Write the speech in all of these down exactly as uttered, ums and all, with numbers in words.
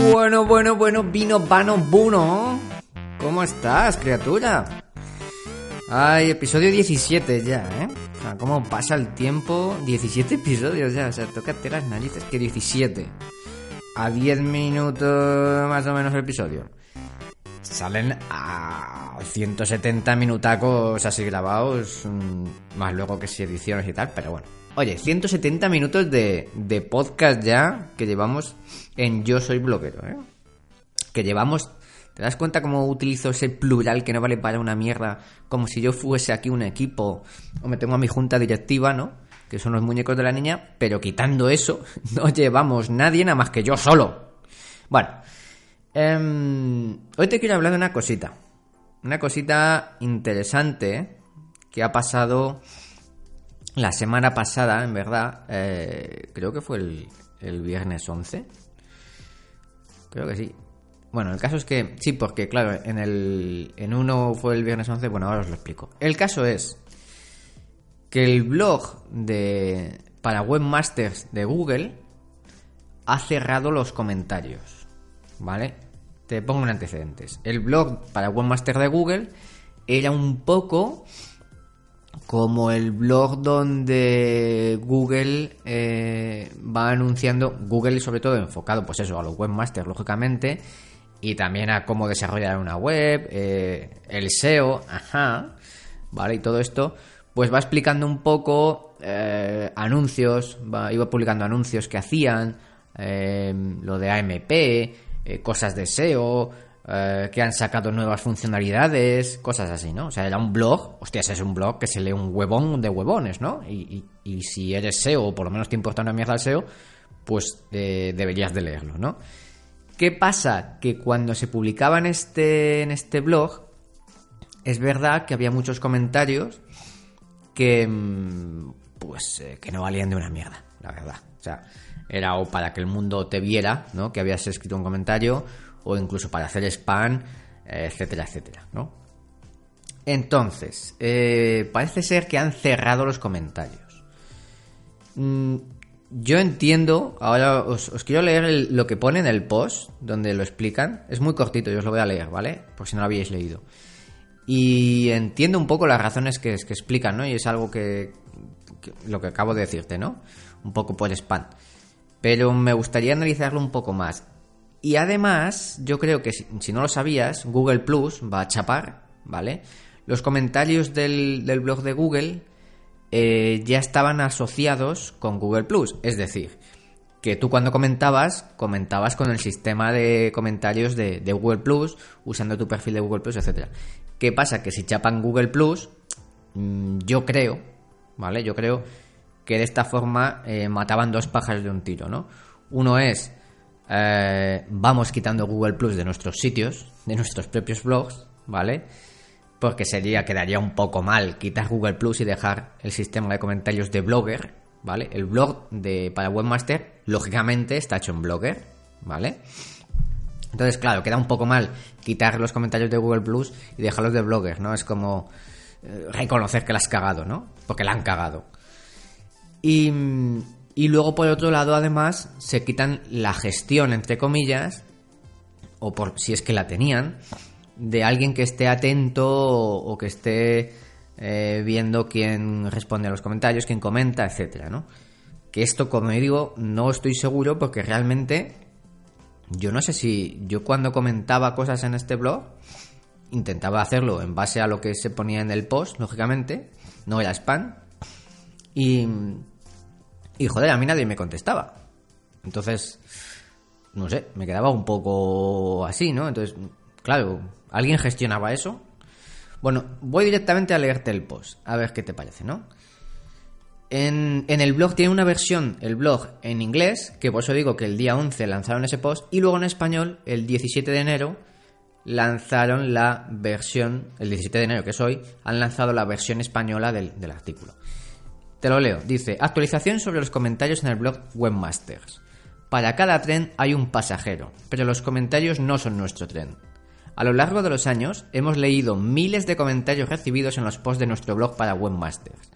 Bueno, bueno, bueno, vino, vano, buno. ¿Cómo estás, criatura? Ay, episodio diecisiete ya, ¿eh? O sea, ¿cómo pasa el tiempo? diecisiete episodios ya, o sea, tócate las narices que diecisiete. A diez minutos más o menos el episodio. Salen a ciento setenta minutacos así grabados, más luego que si ediciones y tal, pero bueno. Oye, ciento setenta minutos de, de podcast ya que llevamos en Yo Soy Bloguero, ¿eh? Que llevamos... ¿Te das cuenta cómo utilizo ese plural que no vale para una mierda? Como si yo fuese aquí un equipo o me tengo a mi junta directiva, ¿no? Que son los muñecos de la niña, pero quitando eso, no llevamos nadie nada más que yo solo. Bueno, eh, hoy te quiero hablar de una cosita. Una cosita interesante que ha pasado la semana pasada, en verdad. Eh, creo que fue el, el viernes once. Creo que sí. Bueno, el caso es que... Sí, porque claro, en el en uno fue el viernes once. Bueno, ahora os lo explico. El caso es que el blog de para webmasters de Google ha cerrado los comentarios, ¿vale? Te pongo en antecedentes. El blog para webmasters de Google era un poco como el blog donde Google eh, va anunciando... Google sobre todo enfocado, pues eso, a los webmasters, lógicamente... Y también a cómo desarrollar una web, eh, el S E O, ajá, ¿vale? Y todo esto, pues va explicando un poco eh, anuncios, va, iba publicando anuncios que hacían, eh, lo de A M P, eh, cosas de S E O, eh, que han sacado nuevas funcionalidades, cosas así, ¿no? O sea, era un blog, hostias, es un blog que se lee un huevón de huevones, ¿no? Y, y, y si eres S E O, o por lo menos te importa una mierda el S E O, pues eh, deberías de leerlo, ¿no? ¿Qué pasa? Que cuando se publicaba en este, en este blog, es verdad que había muchos comentarios que, pues, eh, que no valían de una mierda, la verdad. O sea, era o para que el mundo te viera, ¿no? Que habías escrito un comentario, o incluso para hacer spam, eh, etcétera, etcétera, ¿no? Entonces, eh, parece ser que han cerrado los comentarios. Mm, Yo entiendo, ahora os, os quiero leer el, lo que pone en el post, donde lo explican. Es muy cortito, yo os lo voy a leer, ¿vale? Por si no lo habíais leído. Y entiendo un poco las razones que, que explican, ¿no? Y es algo que, que... lo que acabo de decirte, ¿no? Un poco por spam. Pero me gustaría analizarlo un poco más. Y además, yo creo que si, si no lo sabías, Google Plus va a chapar, ¿vale? Los comentarios del, del blog de Google... Eh, ya estaban asociados con Google Plus, es decir, que tú cuando comentabas, comentabas con el sistema de comentarios de, de Google Plus, usando tu perfil de Google Plus, etcétera. ¿Qué pasa? Que si chapan Google Plus, mmm, yo creo, ¿vale? Yo creo que de esta forma eh, mataban dos pájaros de un tiro, ¿no? Uno es, eh, vamos quitando Google Plus de nuestros sitios, de nuestros propios blogs, ¿vale? Porque sería, quedaría un poco mal quitar Google Plus y dejar el sistema de comentarios de Blogger, ¿vale? El blog de para webmaster, lógicamente, está hecho en Blogger, ¿vale? Entonces, claro, queda un poco mal quitar los comentarios de Google Plus y dejarlos de Blogger, ¿no? Es como eh, reconocer que la has cagado, ¿no? Porque la han cagado. Y, y luego, por otro lado, además, se quitan la gestión, entre comillas, o por si es que la tenían... de alguien que esté atento o, o que esté eh, viendo quién responde a los comentarios, quién comenta, etcétera, ¿no? Que esto, como digo, no estoy seguro porque realmente yo no sé si yo cuando comentaba cosas en este blog intentaba hacerlo en base a lo que se ponía en el post, lógicamente, no era spam y, y joder, a mí nadie me contestaba. Entonces, no sé, me quedaba un poco así, ¿no? Entonces, claro, ¿alguien gestionaba eso? Bueno, voy directamente a leerte el post, a ver qué te parece, ¿no? En, en el blog tiene una versión, el blog en inglés, que por eso digo que el día once lanzaron ese post, y luego en español, el diecisiete de enero, lanzaron la versión, el diecisiete de enero que es hoy, han lanzado la versión española del, del artículo. Te lo leo, dice, actualización sobre los comentarios en el blog Webmasters. Para cada tren hay un pasajero, pero los comentarios no son nuestro tren. A lo largo de los años hemos leído miles de comentarios recibidos en los posts de nuestro blog para Webmasters.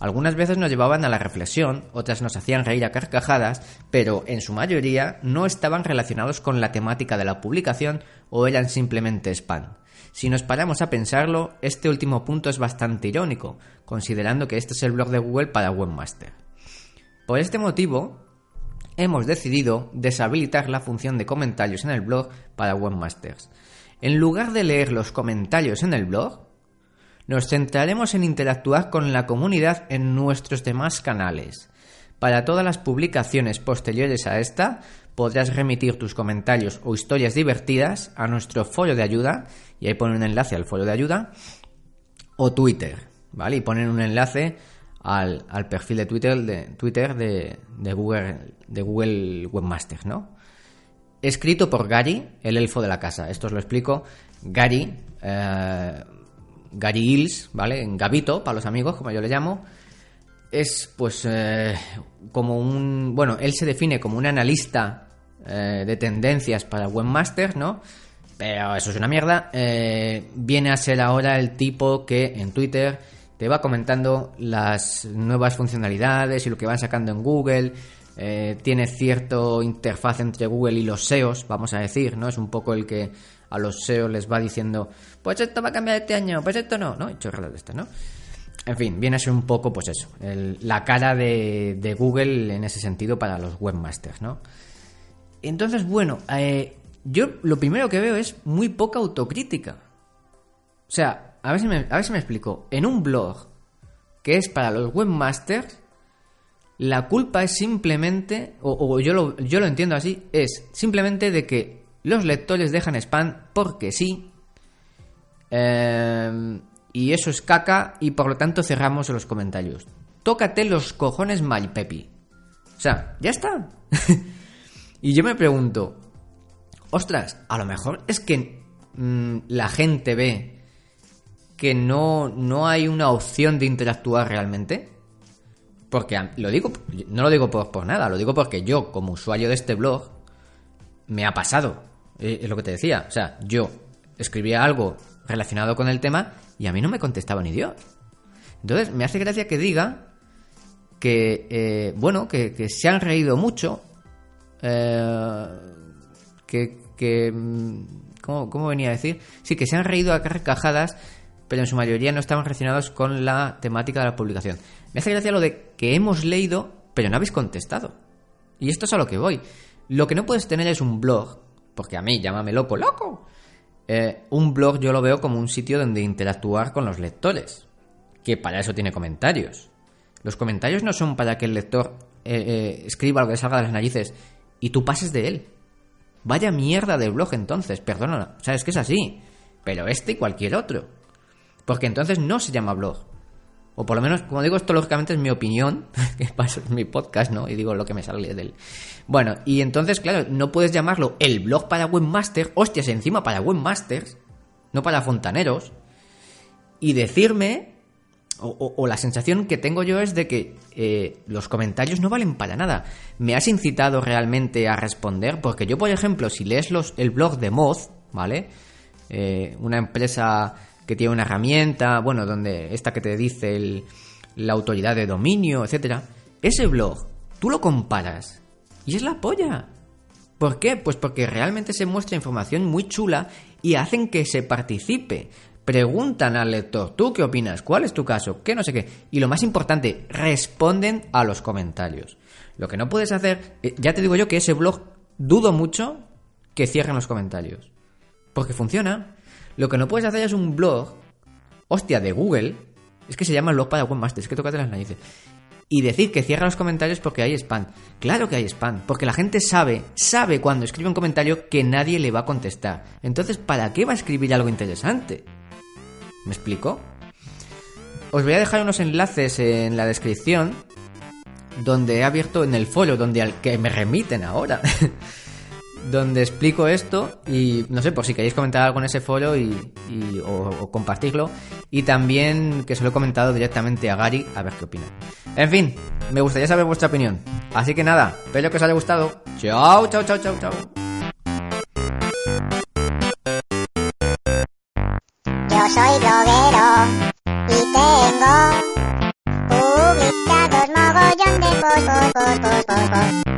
Algunas veces nos llevaban a la reflexión, otras nos hacían reír a carcajadas, pero en su mayoría no estaban relacionados con la temática de la publicación o eran simplemente spam. Si nos paramos a pensarlo, este último punto es bastante irónico, considerando que este es el blog de Google para Webmaster. Por este motivo, hemos decidido deshabilitar la función de comentarios en el blog para Webmasters. En lugar de leer los comentarios en el blog, nos centraremos en interactuar con la comunidad en nuestros demás canales. Para todas las publicaciones posteriores a esta, podrás remitir tus comentarios o historias divertidas a nuestro foro de ayuda, y ahí ponen un enlace al foro de ayuda, o Twitter, ¿vale? Y ponen un enlace al, al perfil de Twitter de, Twitter de, de, Google, de Google Webmaster, ¿no? Escrito por Gary, el elfo de la casa. Esto os lo explico. Gary... Eh, Gary Hills, ¿vale? En Gabito, para los amigos, como yo le llamo, es pues eh, como un... Bueno, él se define como un analista eh, de tendencias para Webmaster, ¿no? Pero eso es una mierda. Eh, viene a ser ahora el tipo que en Twitter te va comentando las nuevas funcionalidades y lo que van sacando en Google. Eh, tiene cierto interfaz entre Google y los S E Os, vamos a decir, ¿no? Es un poco el que a los S E Os les va diciendo, pues esto va a cambiar este año, pues esto no, ¿no? Y chorradas de estas, ¿no? En fin, viene a ser un poco, pues eso, el, la cara de, de Google en ese sentido para los webmasters, ¿no? Entonces, bueno, eh, yo lo primero que veo es muy poca autocrítica. O sea, a ver si me, a ver si me explico. En un blog que es para los webmasters, la culpa es simplemente, o, o yo, lo, yo lo entiendo así, es simplemente de que los lectores dejan spam porque sí, eh, y eso es caca, y por lo tanto cerramos los comentarios. Tócate los cojones, Malpepi. O sea, ya está. Y yo me pregunto, ostras, a lo mejor es que mmm, la gente ve que no, no hay una opción de interactuar realmente. Porque lo digo, no lo digo por, por nada, lo digo porque yo, como usuario de este blog, me ha pasado. Es lo que te decía. O sea, yo escribía algo relacionado con el tema y a mí no me contestaba ni Dios. Entonces, me hace gracia que diga que, eh, bueno, que, que se han reído mucho, eh, que, que ¿cómo, ¿cómo venía a decir? Sí, que se han reído a carcajadas, pero en su mayoría no estaban relacionados con la temática de la publicación. Me hace gracia lo de que hemos leído, pero no habéis contestado. Y esto es a lo que voy. Lo que no puedes tener es un blog, porque a mí, llámame loco, loco. Eh, un blog yo lo veo como un sitio donde interactuar con los lectores, que para eso tiene comentarios. Los comentarios no son para que el lector eh, eh, escriba lo que salga de las narices y tú pases de él. Vaya mierda de blog entonces, perdona. O sea, es que es así. Pero este y cualquier otro. Porque entonces no se llama blog. O por lo menos, como digo, esto lógicamente es mi opinión, que pasa en mi podcast, ¿no? Y digo lo que me sale de él. Bueno, y entonces, claro, no puedes llamarlo el blog para webmaster, hostias, encima para webmasters, no para fontaneros, y decirme, o, o, o la sensación que tengo yo es de que eh, los comentarios no valen para nada. ¿Me has incitado realmente a responder? Porque yo, por ejemplo, si lees los, el blog de Moz, ¿vale? Eh, una empresa que tiene una herramienta, bueno, donde esta que te dice el, la autoridad de dominio, etcétera. Ese blog, tú lo comparas y es la polla. ¿Por qué? Pues porque realmente se muestra información muy chula y hacen que se participe. Preguntan al lector, ¿tú qué opinas? ¿Cuál es tu caso? ¿Qué no sé qué? Y lo más importante, responden a los comentarios. Lo que no puedes hacer, ya te digo yo que ese blog dudo mucho que cierren los comentarios. Porque funciona. Lo que no puedes hacer es un blog, hostia, de Google, es que se llama blog para webmasters, es que tócate las narices, y decir que cierra los comentarios porque hay spam. Claro que hay spam, porque la gente sabe, sabe cuando escribe un comentario que nadie le va a contestar. Entonces, ¿para qué va a escribir algo interesante? ¿Me explico? Os voy a dejar unos enlaces en la descripción donde he abierto en el foro, donde al que me remiten ahora. Donde explico esto y no sé, por si queréis comentar algo en ese foro y, y o, o compartirlo, y también que se lo he comentado directamente a Gary a ver qué opina. En fin, me gustaría saber vuestra opinión, así que nada, espero que os haya gustado. Chao, chao, chao, chao, chao. Yo soy bloguero y tengo Bye.